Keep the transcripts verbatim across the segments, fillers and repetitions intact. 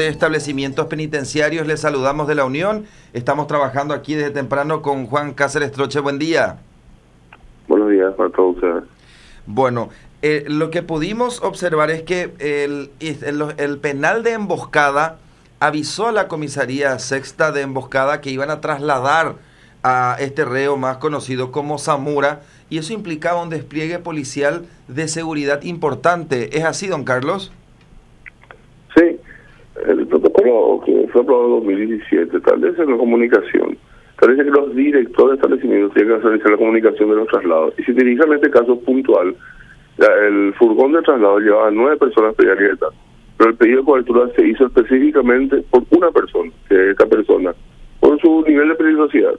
de establecimientos penitenciarios. Les saludamos de la Unión. Estamos trabajando aquí desde temprano con Juan Cáceres Troche. Buen día. Buenos días para todos ustedes. Bueno, eh, lo que pudimos observar es que el, el, el penal de Emboscada avisó a la comisaría sexta de Emboscada que iban a trasladar a este reo más conocido como Zamora, y eso implicaba un despliegue policial de seguridad importante. ¿Es así, don Carlos? Sí, el protocolo que fue aprobado en dos mil diecisiete establece la comunicación. Establece que los directores de establecimientos tienen que realizar la comunicación de los traslados. Y si dirigen en este caso puntual, la, el furgón de traslado llevaba nueve personas pedida libertad, pero el pedido de cobertura se hizo específicamente por una persona, que es esta persona, por su nivel de peligrosidad.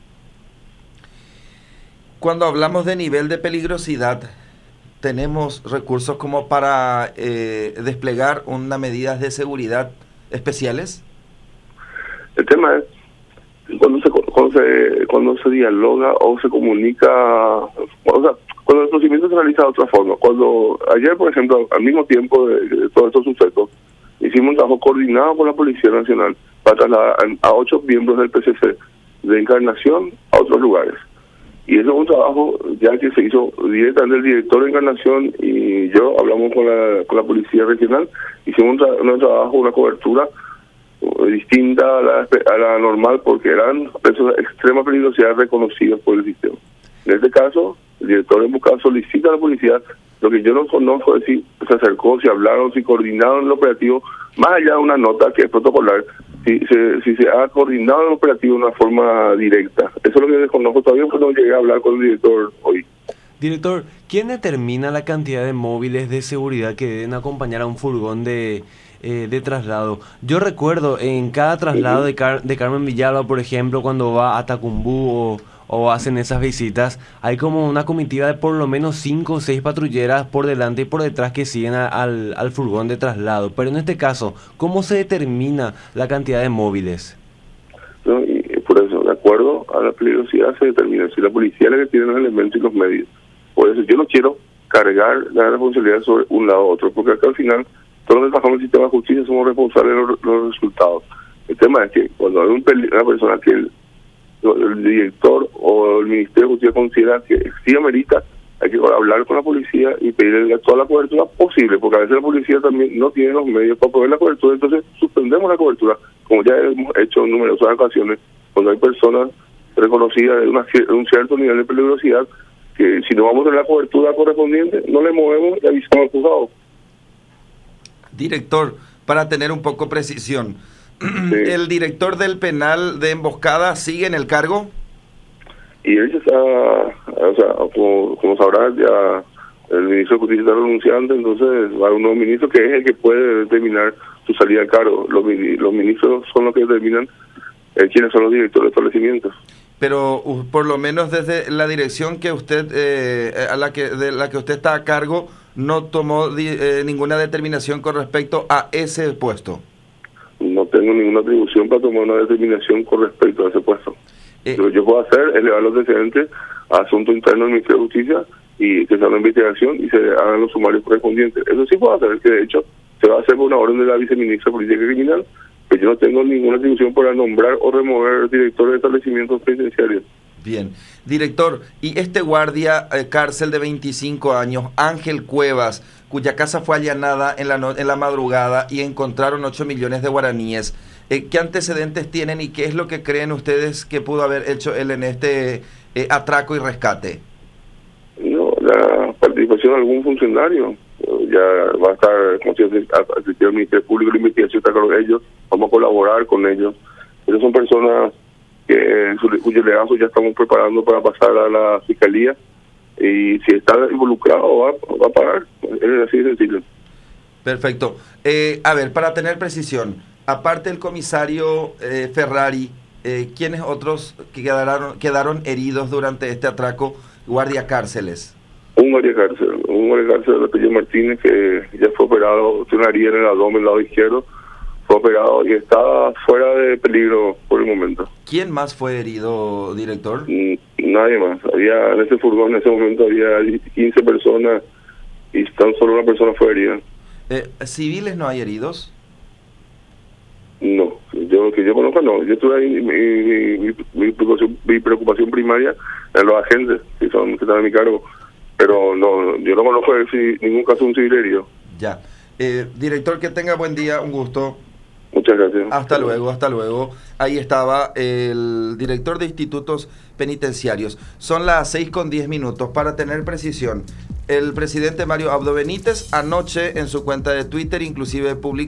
Cuando hablamos de nivel de peligrosidad, ¿tenemos recursos como para eh, desplegar unas medidas de seguridad especiales? El tema es cuando se cuando se cuando se dialoga o se comunica, o sea, cuando el procedimiento se realiza de otra forma. Cuando ayer, por ejemplo, al mismo tiempo de, de todos estos sucesos, hicimos un trabajo coordinado con la Policía Nacional para trasladar a, a ocho miembros del P C C de Encarnación a otros lugares. Y eso es un trabajo ya que se hizo directamente el director de Encarnación y yo hablamos con la con la Policía Regional, hicimos un, tra un trabajo, una cobertura distinta a la, a la normal porque eran presos de extrema peligrosidad reconocidos por el sistema. En este caso, el director de Emboscada solicita a la policía, lo que yo no conozco es si se acercó, si hablaron, si coordinaron el operativo, más allá de una nota que es protocolar, si se, si se ha coordinado el operativo de una forma directa. Eso es lo que desconozco todavía porque no llegué a hablar con el director hoy. Director, ¿quién determina la cantidad de móviles de seguridad que deben acompañar a un furgón de, eh, de traslado? Yo recuerdo en cada traslado uh-huh. de, Car de Carmen Villalba, por ejemplo, cuando va a Tacumbú o, o hacen esas visitas, hay como una comitiva de por lo menos cinco o seis patrulleras por delante y por detrás que siguen a, al, al furgón de traslado. Pero en este caso, ¿cómo se determina la cantidad de móviles? No, y por eso, de acuerdo a la peligrosidad se determina si la policía es la que tiene los elementos y los medios. Por eso yo no quiero cargar la responsabilidad sobre un lado u otro, porque acá al final, todos los que trabajamos en el sistema de justicia somos responsables de los, los resultados. El tema es que cuando hay un una persona que el, el director o el Ministerio de Justicia considera que sí amerita, hay que hablar con la policía y pedirle toda la cobertura posible, porque a veces la policía también no tiene los medios para proveer la cobertura, entonces suspendemos la cobertura, como ya hemos hecho en numerosas ocasiones, cuando hay personas reconocidas de, una, de un cierto nivel de peligrosidad, que si no vamos a la cobertura correspondiente, no le movemos y avisamos al juzgado. Director, para tener un poco precisión, sí. ¿El director del penal de Emboscada sigue en el cargo? Y él ya está, o sea, como, como sabrás, ya el ministro de Justicia está renunciante, entonces va a haber un nuevo ministro que es el que puede determinar su salida al cargo. Los, los ministros son los que determinan eh, quiénes son los directores de establecimientos. Pero uh, por lo menos desde la dirección que usted eh, a la que de la que usted está a cargo no tomó di, eh, ninguna determinación con respecto a ese puesto. No tengo ninguna atribución para tomar una determinación con respecto a ese puesto. Eh, Lo que yo puedo hacer es elevar los antecedentes a asunto interno del Ministerio de Justicia y que se haga una investigación y se hagan los sumarios correspondientes. Eso sí puedo hacer, que de hecho se va a hacer por una orden de la viceministra de Política Criminal. Pues yo no tengo ninguna atribución para nombrar o remover directores de establecimientos penitenciarios. Bien. Director, y este guardia eh, cárcel de veinticinco años, Ángel Cuevas, cuya casa fue allanada en la, no en la madrugada y encontraron ocho millones de guaraníes, eh, ¿qué antecedentes tienen y qué es lo que creen ustedes que pudo haber hecho él en este eh, atraco y rescate? No, la participación de algún funcionario. Ya va a estar, como si el Ministerio Público de Investigación está con ellos, vamos a colaborar con ellos. Esas son personas que su, cuyo legazo ya estamos preparando para pasar a la Fiscalía y si está involucrado va, va a pagar, es así de sencillo. Perfecto. Eh, a ver, para tener precisión, aparte del comisario eh, Ferrari, eh, ¿quiénes otros quedaron, quedaron heridos durante este atraco guardia cárceles? Un guardia cárcel, un guardia cárcel de apellido Martínez que ya fue operado, tiene una herida en el abdomen, el lado izquierdo, fue operado y está fuera de peligro por el momento. ¿Quién más fue herido, director? Nadie más. Había en ese furgón en ese momento había quince personas y tan solo una persona fue herida. Eh, ¿Civiles no hay heridos? Yo que yo conozco no, yo estuve ahí, mi, mi, mi, mi, preocupación, mi preocupación primaria en los agentes que son que están en mi cargo, pero no, yo no conozco si, ningún caso de un civil herido. Ya. Eh, director, que tenga buen día, un gusto. Muchas gracias. Hasta luego, hasta luego. Ahí estaba el director de institutos penitenciarios. Son las seis con diez minutos. Para tener precisión, el presidente Mario Abdo Benítez anoche en su cuenta de Twitter inclusive publicó